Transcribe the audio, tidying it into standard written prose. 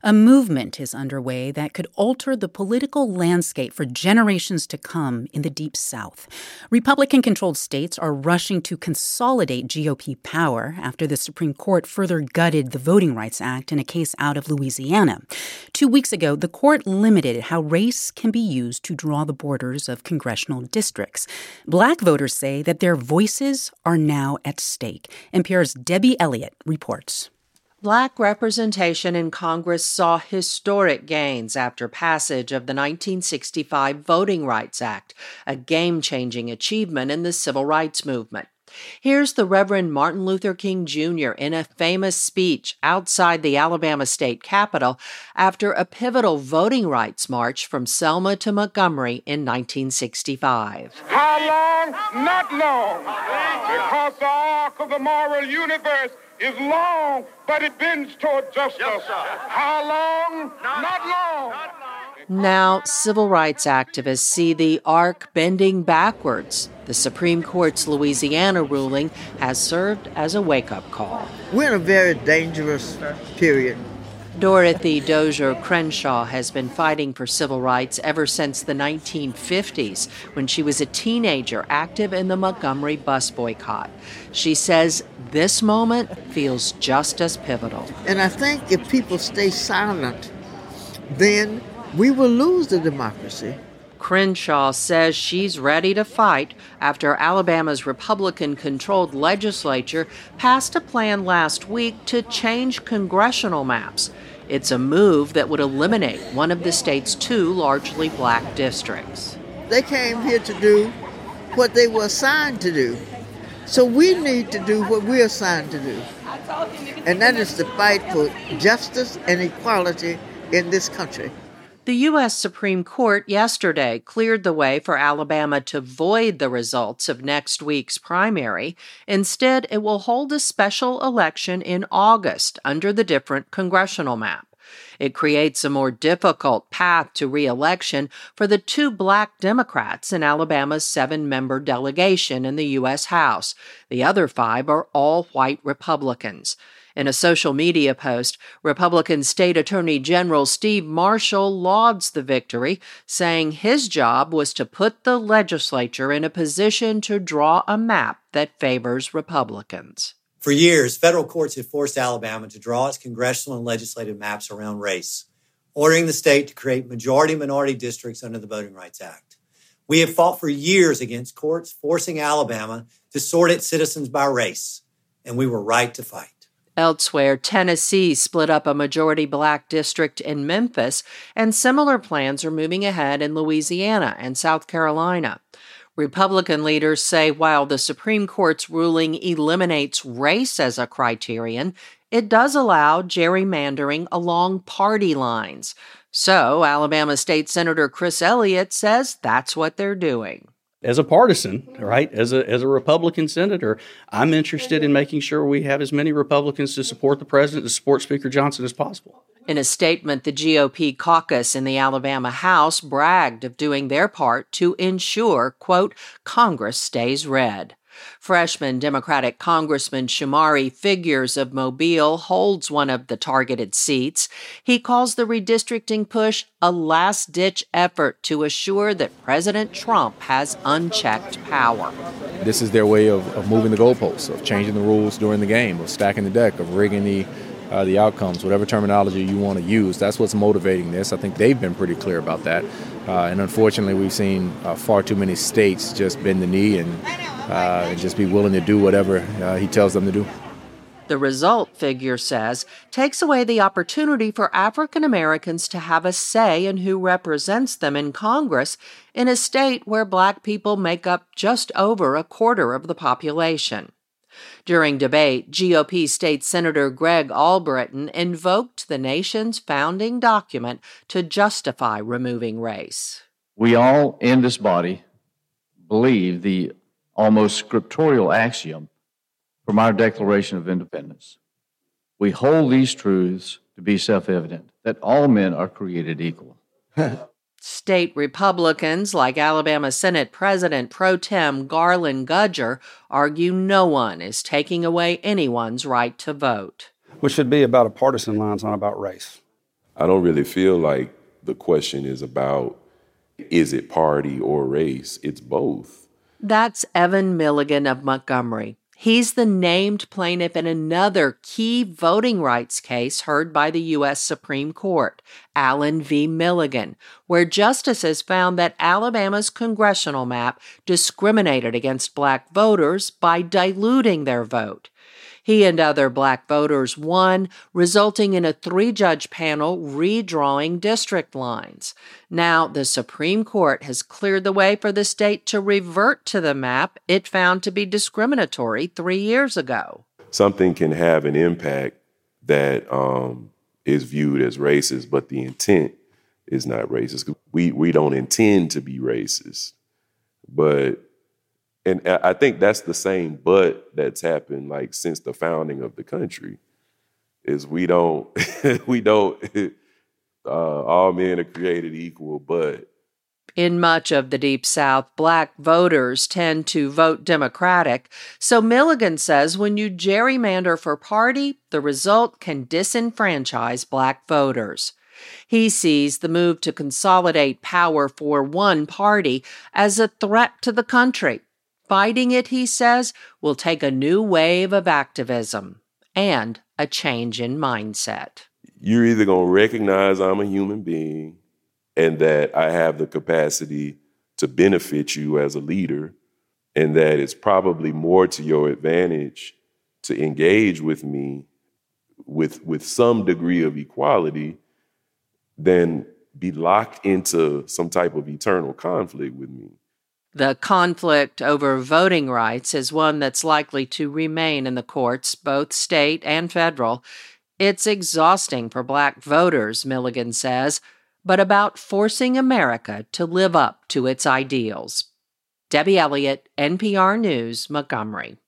A movement is underway that could alter the political landscape for generations to come in the Deep South. Republican-controlled states are rushing to consolidate GOP power after the Supreme Court further gutted the Voting Rights Act in a case out of Louisiana. 2 weeks ago, the court limited how race can be used to draw the borders of congressional districts. Black voters say that their voices are now at stake. NPR's Debbie Elliott reports. Black representation in Congress saw historic gains after passage of the 1965 Voting Rights Act, a game-changing achievement in the civil rights movement. Here's the Reverend Martin Luther King Jr. in a famous speech outside the Alabama state capitol after a pivotal voting rights march from Selma to Montgomery in 1965. How long? Not long. Because the arc of the moral universe is long, but it bends toward justice. How long? Not long. Now, civil rights activists see the arc bending backwards. The Supreme Court's Louisiana ruling has served as a wake-up call. We're in a very dangerous period. Dorothy Dozier Crenshaw has been fighting for civil rights ever since the 1950s, when she was a teenager active in the Montgomery bus boycott. She says this moment feels just as pivotal. And I think if people stay silent, then we will lose the democracy. Crenshaw says she's ready to fight after Alabama's Republican-controlled legislature passed a plan last week to change congressional maps. It's a move that would eliminate one of the state's 2 largely black districts. They came here to do what they were assigned to do. So we need to do what we're assigned to do. And that is to fight for justice and equality in this country. The U.S. Supreme Court yesterday cleared the way for Alabama to void the results of next week's primary. Instead, it will hold a special election in August under the different congressional map. It creates a more difficult path to re-election for the 2 black Democrats in Alabama's 7-member delegation in the U.S. House. The other 5 are all white Republicans. In a social media post, Republican State Attorney General Steve Marshall lauds the victory, saying his job was to put the legislature in a position to draw a map that favors Republicans. For years, federal courts have forced Alabama to draw its congressional and legislative maps around race, ordering the state to create majority-minority districts under the Voting Rights Act. We have fought for years against courts forcing Alabama to sort its citizens by race, and we were right to fight. Elsewhere, Tennessee split up a majority black district in Memphis, and similar plans are moving ahead in Louisiana and South Carolina. Republican leaders say while the Supreme Court's ruling eliminates race as a criterion, it does allow gerrymandering along party lines. So, Alabama State Senator Chris Elliott says that's what they're doing. As a partisan, right, as a Republican senator, I'm interested in making sure we have as many Republicans to support the president, to support Speaker Johnson as possible. In a statement, the GOP caucus in the Alabama House bragged of doing their part to ensure, quote, Congress stays red. Freshman Democratic Congressman Shamari Figures of Mobile holds one of the targeted seats. He calls the redistricting push a last-ditch effort to assure that President Trump has unchecked power. This is their way of moving the goalposts, of changing the rules during the game, of stacking the deck, of rigging the outcomes, whatever terminology you want to use. That's what's motivating this. I think they've been pretty clear about that. And unfortunately, we've seen far too many states just bend the knee and just be willing to do whatever he tells them to do. The result, Figure says, takes away the opportunity for African Americans to have a say in who represents them in Congress in a state where black people make up just over a quarter of the population. During debate, GOP State Senator Greg Albritton invoked the nation's founding document to justify removing race. We all in this body believe the almost scriptural axiom from our Declaration of Independence. We hold these truths to be self-evident, that all men are created equal. State Republicans, like Alabama Senate President Pro Tem Garland Gudger, argue no one is taking away anyone's right to vote. Which should be about a partisan lines, not about race. I don't really feel like the question is about, is it party or race? It's both. That's Evan Milligan of Montgomery. He's the named plaintiff in another key voting rights case heard by the U.S. Supreme Court, Allen v. Milligan, where justices found that Alabama's congressional map discriminated against black voters by diluting their vote. He and other black voters won, resulting in a 3-judge panel redrawing district lines. Now, the Supreme Court has cleared the way for the state to revert to the map it found to be discriminatory 3 years ago. Something can have an impact that is viewed as racist, but the intent is not racist. We don't intend to be racist, and I think that's the same but that's happened like since the founding of the country is we don't all men are created equal, but. In much of the Deep South, black voters tend to vote Democratic, so Milligan says when you gerrymander for party, the result can disenfranchise black voters. He sees the move to consolidate power for one party as a threat to the country. Fighting it, he says, will take a new wave of activism and a change in mindset. You're either going to recognize I'm a human being and that I have the capacity to benefit you as a leader, and that it's probably more to your advantage to engage with me with some degree of equality than be locked into some type of eternal conflict with me. The conflict over voting rights is one that's likely to remain in the courts, both state and federal. It's exhausting for black voters, Milligan says, but about forcing America to live up to its ideals. Debbie Elliott, NPR News, Montgomery.